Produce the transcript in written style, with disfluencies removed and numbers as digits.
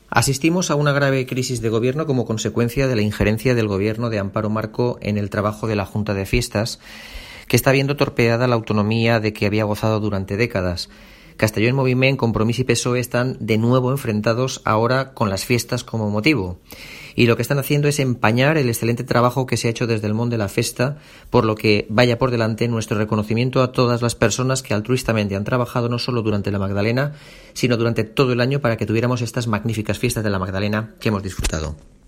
Asistimos a una grave crisis de gobierno como consecuencia de la injerencia del gobierno de Amparo Marco en el trabajo de la Junta de Fiestas, que está viendo torpeada la autonomía de que había gozado durante décadas. Castelló en Moviment, Compromís y PSOE están de nuevo enfrentados ahora con las fiestas como motivo. Y lo que están haciendo es empañar el excelente trabajo que se ha hecho desde el món de la festa, por lo que vaya por delante nuestro reconocimiento a todas las personas que altruistamente han trabajado no solo durante la Magdalena, sino durante todo el año para que tuviéramos estas magníficas fiestas de la Magdalena que hemos disfrutado.